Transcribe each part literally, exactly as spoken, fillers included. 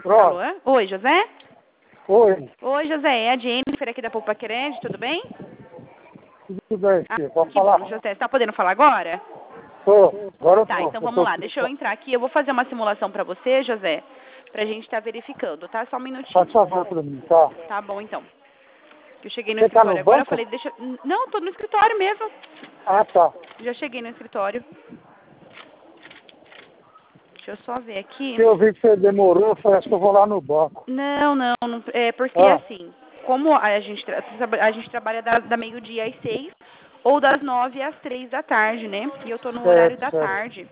Pronto. Alô? Oi, José? Oi. Oi, José. É a Jennifer aqui da Poupa Crédito, tudo bem? Tudo bem, Ah, filho? Pode que falar? bom, José. Você tá podendo falar agora? Tô. Agora eu Tá, tô. então Eu vamos tô... lá. Deixa eu entrar aqui. Eu vou fazer uma simulação pra você, José, pra gente estar verificando, tá? Só um Faz minutinho. favor pra mim, tá? Tá bom, então. Eu cheguei no Você tá escritório no agora, eu banco? falei, deixa... Não, tô no escritório mesmo. Ah, tá. Já cheguei no escritório. Deixa eu só ver aqui. Se eu vi que você demorou, eu falei, acho que eu vou lá no banco. Não, não, não é porque Ah, assim, como a gente, tra- a gente trabalha da, da meio-dia às seis ou das nove às três da tarde, né? E eu tô no horário certo, da certo, tarde.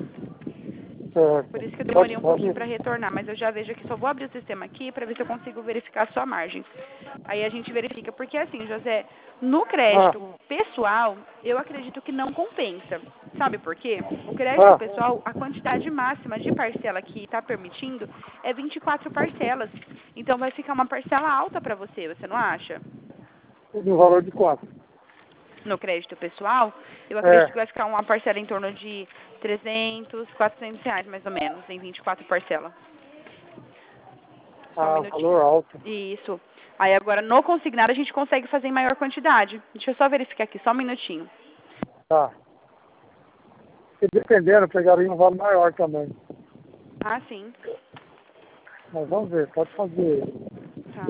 Por certo. isso que eu demorei Pode, um pode pouquinho ir. para retornar, mas eu já vejo aqui, só vou abrir o sistema aqui para ver se eu consigo verificar a sua margem. Aí a gente verifica, porque assim, José, no Ah, crédito pessoal, eu acredito que não compensa. Sabe por quê? O crédito ah, pessoal, a quantidade máxima de parcela que está permitindo é vinte e quatro parcelas. Então vai ficar uma parcela alta para você, você não acha? no valor de quanto? No crédito pessoal, eu acredito que É. vai ficar uma parcela em torno de trezentos, quatrocentos reais mais ou menos, em vinte e quatro parcelas. Só um Ah, minutinho. valor alto. Isso. Aí agora no consignado a gente consegue fazer em maior quantidade. Deixa eu só verificar aqui, só um minutinho. Tá. E dependendo, eu pegaria um valor maior também. Ah, sim. Mas vamos ver, pode fazer. Tá.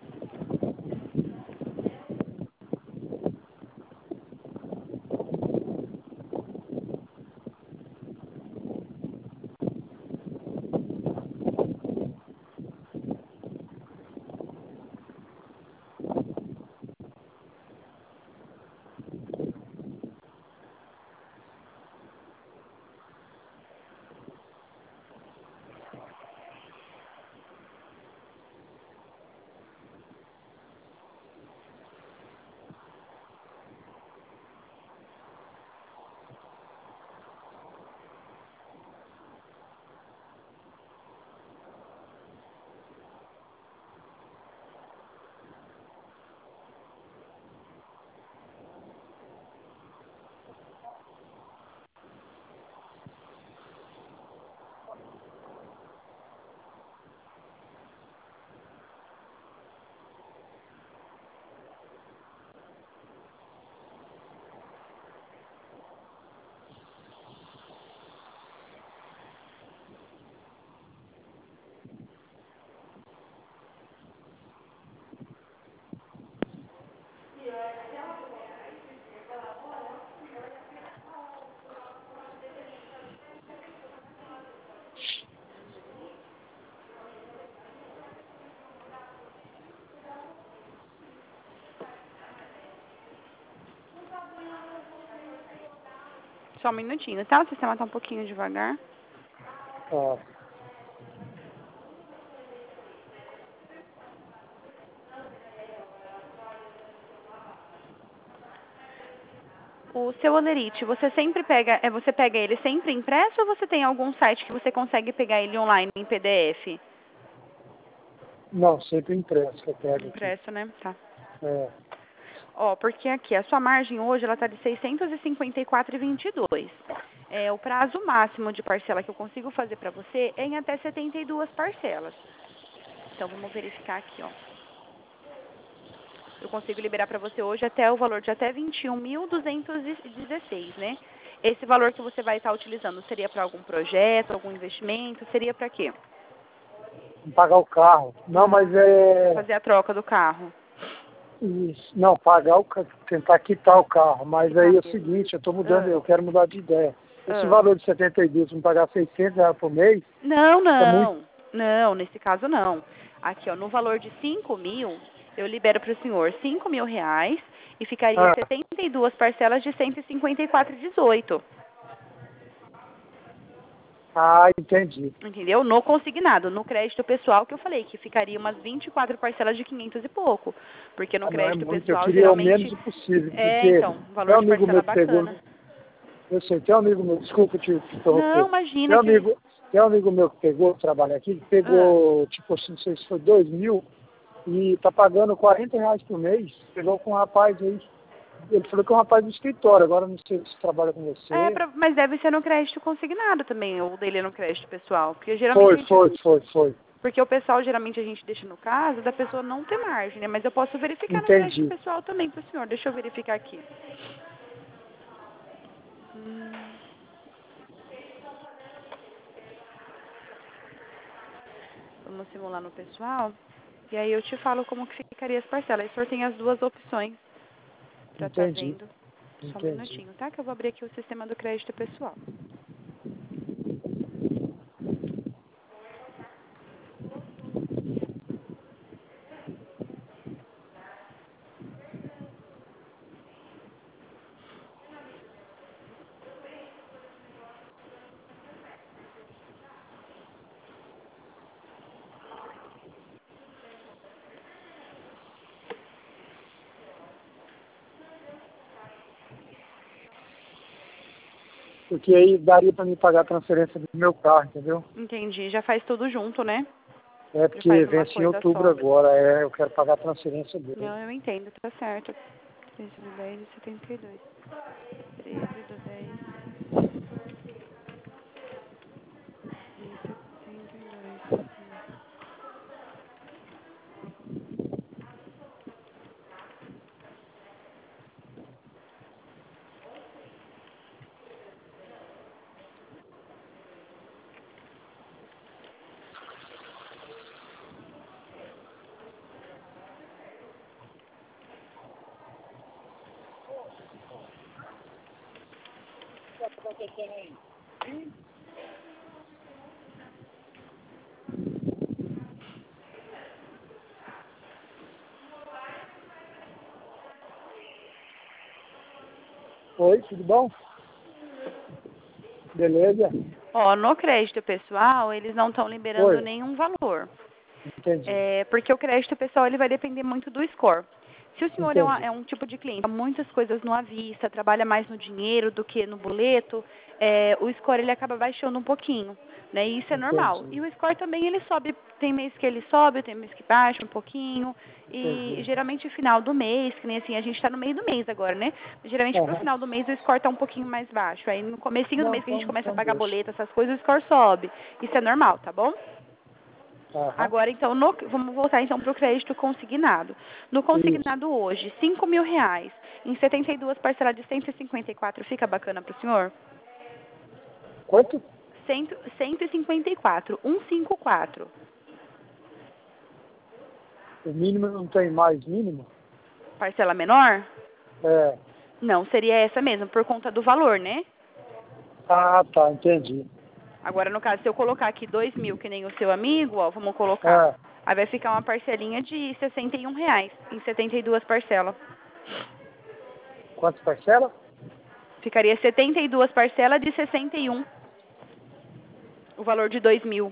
Só um minutinho, tá? O sistema tá um pouquinho devagar. Tá. O seu Olerite, você sempre pega, é, você pega ele sempre impresso ou você tem algum site que você consegue pegar ele online em P D F? Não, sempre impresso que eu pego aqui. Impresso, né? Tá. É. Ó, porque aqui a sua margem hoje ela tá de seiscentos e cinquenta e quatro reais e vinte e dois. É, o prazo máximo de parcela que eu consigo fazer para você é em até setenta e duas parcelas. Então vamos verificar aqui, ó. Eu consigo liberar para você hoje até o valor de até vinte e um mil duzentos e dezesseis, né? Esse valor que você vai estar utilizando seria para algum projeto, algum investimento? Seria para quê? Pagar o carro. Não, mas é... Fazer a troca do carro. Isso. Não, pagar o carro, tentar quitar o carro. Mas Quitar aí é o mesmo. seguinte, eu estou mudando, Ah, eu quero mudar de ideia. Esse ah. valor de setenta e dois, me pagar seiscentos reais por mês, Não, é muito. não. Não, nesse caso não. Aqui, ó, no valor de cinco mil, eu libero para o senhor cinco mil reais e ficaria Ah, setenta e duas parcelas de cento e cinquenta e quatro reais e dezoito. ah, entendi. Entendeu? No consignado, no crédito pessoal que eu falei, que ficaria umas vinte e quatro parcelas de quinhentos e pouco. Porque no Ah, não é crédito muito, eu pessoal, queria o geralmente, menos possível, é, porque então, tem valor um de amigo parcela meu que pegou, bacana. eu sei, tem um amigo meu, desculpa te, te Não, interromper. Tem imagina um que isso. amigo, tem um amigo meu que pegou, trabalha aqui, que Ah, pegou, tipo assim, não sei se foi dois mil, e tá pagando quarenta reais por mês, pegou com um rapaz aí, ele falou que é um rapaz do escritório, agora não sei se trabalha com é, você. pra, mas deve ser no crédito consignado também, ou dele é no crédito pessoal. Porque geralmente Foi, a gente. foi, foi, foi. Porque o pessoal, geralmente, a gente deixa no caso da pessoa não ter margem, né? Mas eu posso verificar no Entendi. crédito pessoal também para o senhor. Deixa eu verificar aqui. Hum. Vamos simular no pessoal. E aí eu te falo como que ficaria as parcelas. Aí o senhor tem as duas opções para estar Entendi. vendo. Só um Entendi. minutinho, tá? Que eu vou abrir aqui o sistema do crédito pessoal. Porque aí daria para me pagar a transferência do meu carro, entendeu? Entendi. Já faz tudo junto, né? É Já porque faz uma vence em coisa outubro só. agora, é, eu quero pagar a transferência dele. Não, eu entendo, tá certo. treze do dez de setenta e dois. treze do dez de setenta e dois. Oi, tudo bom? Beleza? Ó, no crédito pessoal, eles não estão liberando Oi, nenhum valor. entendi. É, porque o crédito pessoal ele vai depender muito do score. Se o senhor é, uma- Entendi. é um tipo de cliente, muitas coisas no à vista, trabalha mais no dinheiro do que no boleto, é, o score ele acaba baixando um pouquinho, né? E isso é normal. Entendi. E o score também ele sobe, tem mês que ele sobe, tem mês que baixa um pouquinho. E Entendi. geralmente final do mês, que nem assim, a gente está no meio do mês agora, né? Geralmente pro Aham. final do mês o score tá um pouquinho mais baixo. Aí no comecinho do Não, mês que a gente então, começa a então pagar deixa. boleto, essas coisas, o score sobe. Isso é normal, tá bom? Aham. Agora, então, no- vamos voltar então para o crédito consignado. No Isso. consignado hoje, cinco mil reais, em setenta e duas parcelas de cento e cinquenta e quatro, fica bacana para o senhor? Quanto? Cem, cento e cinquenta e quatro, cento e cinquenta e quatro. O mínimo não tem mais mínimo? Parcela menor? É. Não, seria essa mesmo, por conta do valor, né? Ah, tá, entendi. Agora, no caso, se eu colocar aqui dois mil, que nem o seu amigo, ó, vamos colocar. É. Aí vai ficar uma parcelinha de sessenta e um reais, em setenta e duas parcelas. Quantas parcelas? Ficaria setenta e duas parcelas de sessenta e um, o valor de dois mil.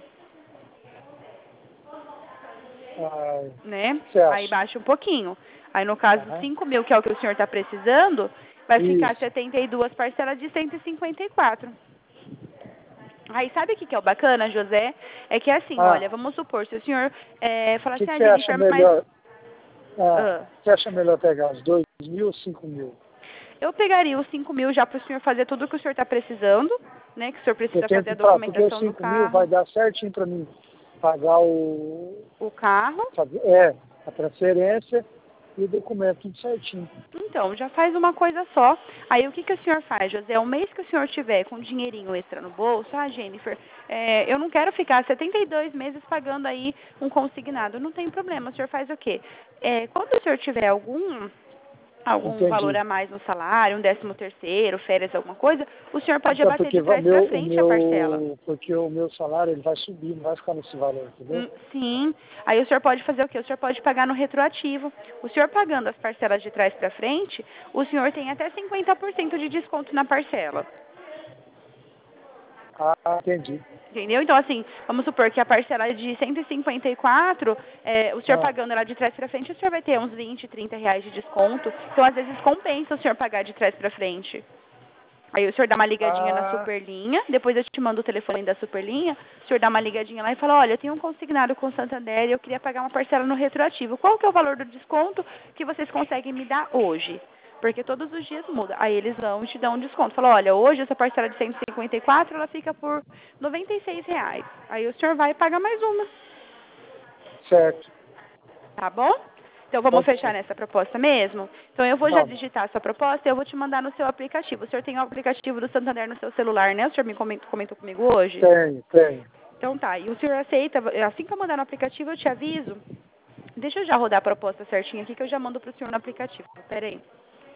Ah, Né? o que você Aí acha? baixa um pouquinho. Aí no caso, Aham. cinco mil, que é o que o senhor está precisando, vai ficar Isso. setenta e duas parcelas de cento e cinquenta e quatro. Aí sabe o que, que é o bacana, José? É que assim, Ah, olha, vamos supor, se o senhor é, falar o que, assim, que ah, você acha Jennifer, mas melhor? Ah, ah, você acha melhor pegar os dois mil ou cinco mil? eu pegaria os cinco mil já para o senhor fazer tudo o que o senhor está precisando, né? Que o senhor Eu precisa tenho fazer a que falar, porque os documentação do cinco mil vai carro, dar certinho para mim pagar o. o carro. fazer- É, a transferência e o documento, tudo certinho. Então, já faz uma coisa só. Aí o que, que o senhor faz, José? O mês que o senhor tiver com dinheirinho extra no bolso, ah, Jennifer, é, eu não quero ficar setenta e dois meses pagando aí um consignado. Não tem problema. O senhor faz o quê? É, quando o senhor tiver algum algum valor Entendi. a mais no salário, um décimo terceiro, férias, alguma coisa, o senhor pode Então, abater porque de va- trás para meu, o frente a parcela. meu, porque o meu salário ele vai subir, não vai ficar nesse valor, entendeu? Hum, Sim. Aí o senhor pode fazer o quê? O senhor pode pagar no retroativo. O senhor pagando as parcelas de trás para frente, o senhor tem até cinquenta por cento de desconto na parcela. Ah, entendi. Entendeu? Então, assim, vamos supor que a parcela é de cento e cinquenta e quatro, é, o senhor Ah, pagando ela de trás para frente, o senhor vai ter uns vinte, trinta reais de desconto. Então, às vezes, compensa o senhor pagar de trás para frente. Aí o senhor dá uma ligadinha na ah, Superlinha, depois eu te mando o telefone da Superlinha, o senhor dá uma ligadinha lá e fala, olha, eu tenho um consignado com o Santander e eu queria pagar uma parcela no retroativo. Qual que é o valor do desconto que vocês conseguem me dar hoje? Porque todos os dias muda. Aí eles vão e te dão um desconto. Fala, olha, hoje essa parcela de cento e cinquenta e quatro, ela fica por noventa e seis reais. Aí o senhor vai e paga mais uma. Certo. Tá bom? Então, vamos Pode fechar ser. nessa proposta mesmo? Então, eu vou já Vamos. digitar a sua proposta e eu vou te mandar no seu aplicativo. O senhor tem o aplicativo do Santander no seu celular, né? O senhor me comentou, comentou comigo hoje? Tenho, tenho. Então, tá. E o senhor aceita? Assim que eu mandar no aplicativo, eu te aviso. Deixa eu já rodar a proposta certinha aqui, que eu já mando pro senhor no aplicativo. Pera aí.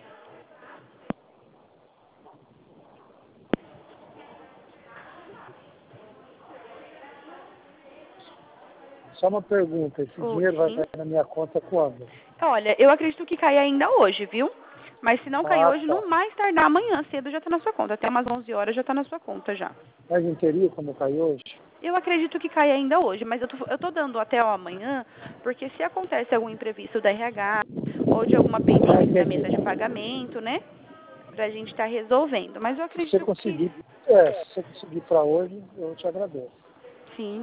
Só uma pergunta, esse Oh, dinheiro vai sim. cair na minha conta quando? Olha, eu acredito que cai ainda hoje, viu? Mas se não cair Ah, hoje, tá. no mais tardar amanhã cedo já tá na sua conta. Até umas onze horas já tá na sua conta já. Mas não teria como cair hoje? Eu acredito que cai ainda hoje, mas eu tô, eu tô dando até o amanhã, porque se acontece algum imprevisto da R H ou de alguma Ah, pendência da entendi. mesa de pagamento, né? Pra gente estar resolvendo. Mas eu Se você acredito conseguir, que é, se você conseguir para hoje, eu te agradeço. sim.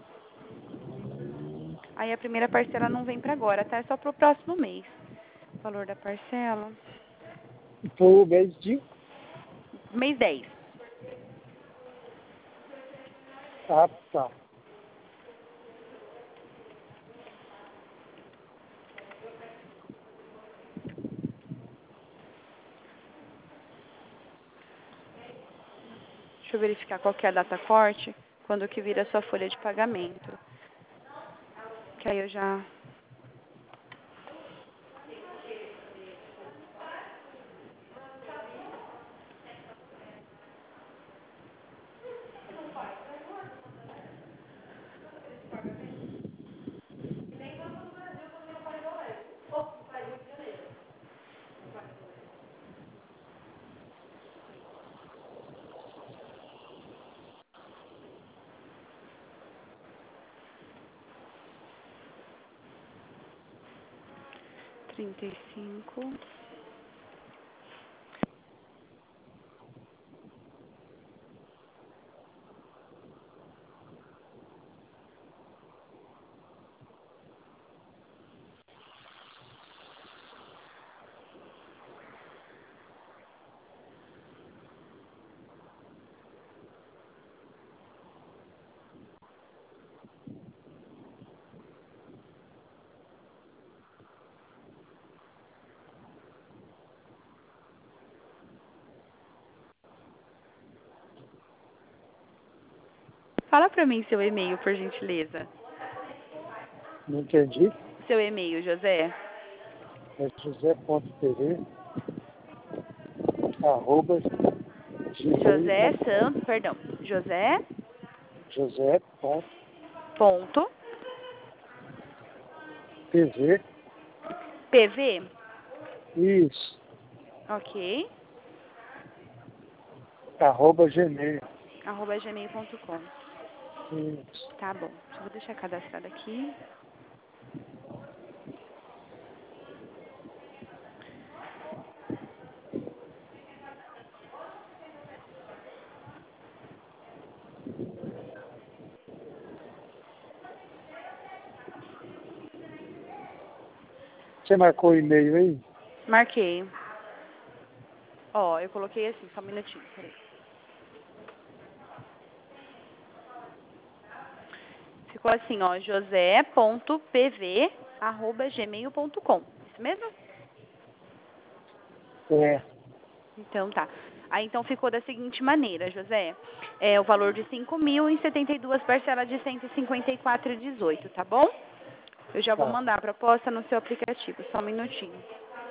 Aí a primeira parcela não vem pra agora, tá? É só pro próximo mês. O valor da parcela. Pro mês de... Mês dez. Ah, tá. Deixa eu verificar qual que é a data corte, quando que vira a sua folha de pagamento. Que aí eu já... trinta e cinco. Fala pra mim seu e-mail, por gentileza. Não entendi. Seu e-mail, José. É josé.tv, arroba, José gmail.com. Santos, perdão. José José.tv, ponto P V. isso, Ok. arroba gmail. Arroba gmail ponto com. Isso. Tá bom. Eu vou deixar cadastrado aqui. Você marcou o e-mail aí? Marquei. Ó, eu coloquei assim, só um minutinho, peraí. Ficou assim, ó, josé ponto p v arroba gmail ponto com. Isso mesmo? É. Então tá. Aí então ficou da seguinte maneira, José. É o valor de cinco mil em setenta e duas parcelas de cento e cinquenta e quatro e dezoito, tá bom? Eu já vou Tá. mandar a proposta no seu aplicativo, só um minutinho.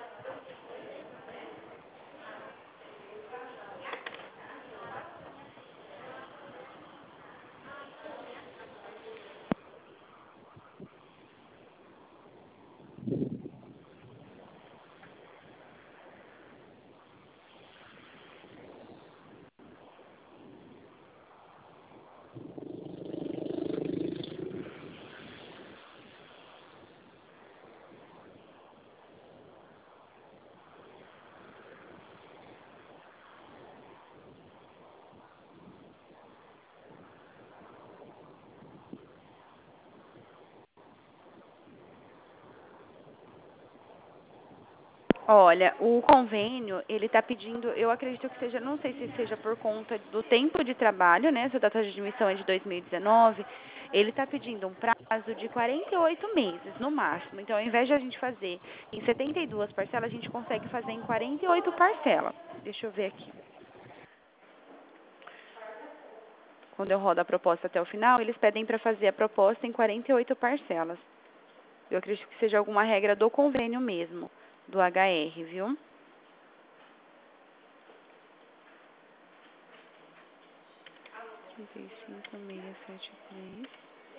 Olha, o convênio, ele está pedindo, eu acredito que seja, não sei se seja por conta do tempo de trabalho, né? Sua data de admissão é de dois mil e dezenove, Ele está pedindo um prazo de quarenta e oito meses, no máximo. Então, ao invés de a gente fazer em setenta e duas parcelas, a gente consegue fazer em quarenta e oito parcelas. Deixa eu ver aqui. Quando eu rodo a proposta até o final, eles pedem para fazer a proposta em quarenta e oito parcelas. Eu acredito que seja alguma regra do convênio mesmo, do H R, viu? trinta e cinco mil seiscentos e setenta e três.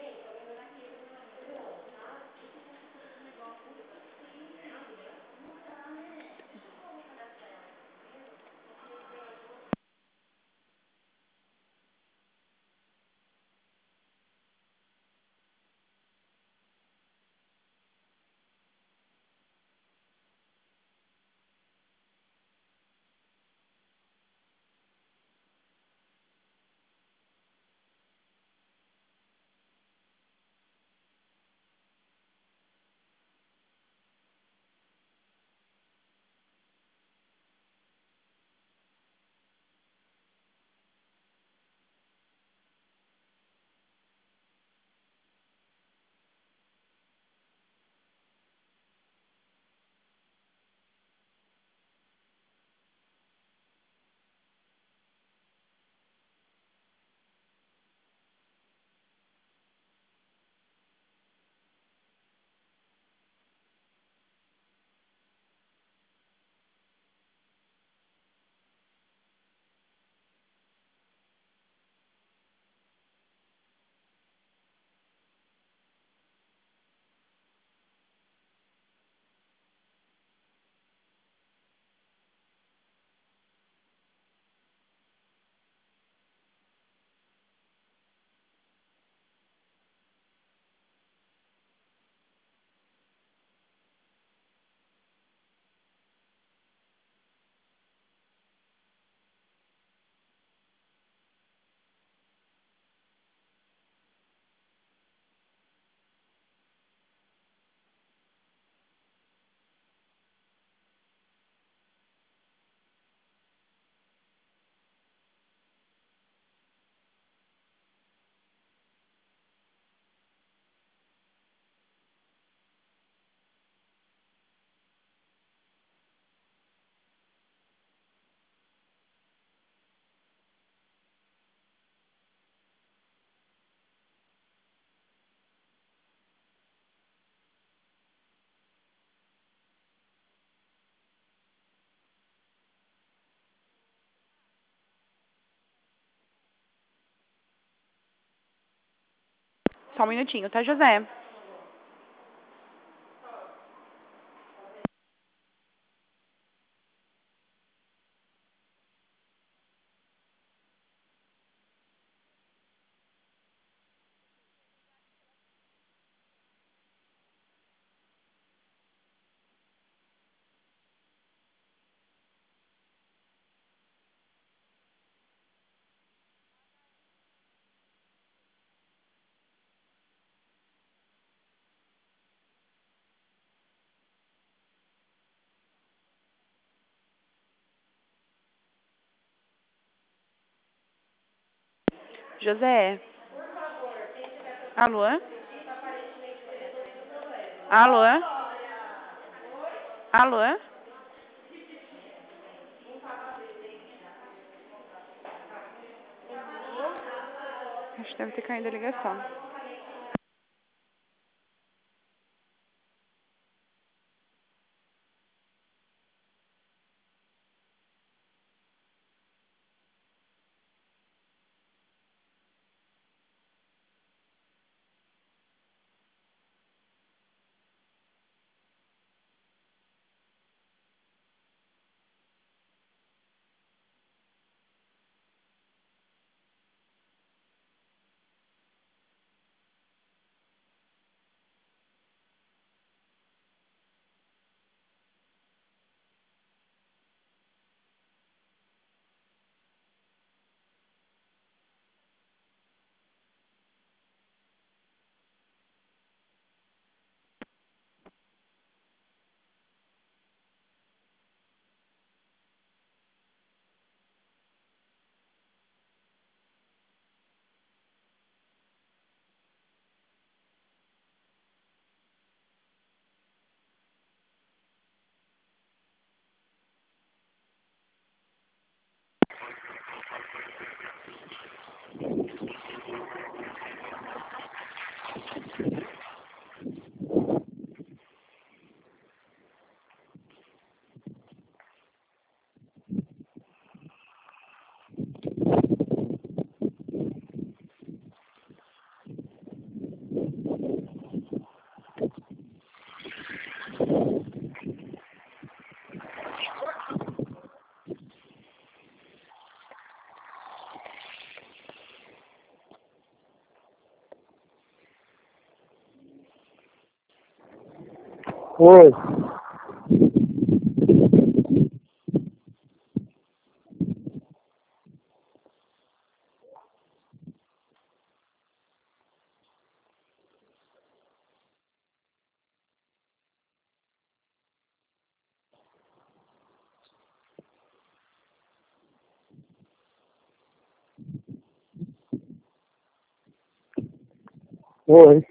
Só um minutinho, tá, José? José? Alô? Alô? Alô? Acho que deve ter caído a ligação. Oi. Oi.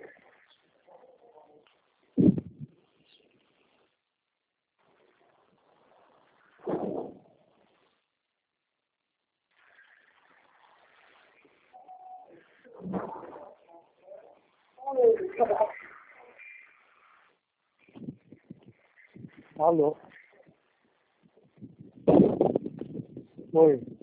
Alô. Oi.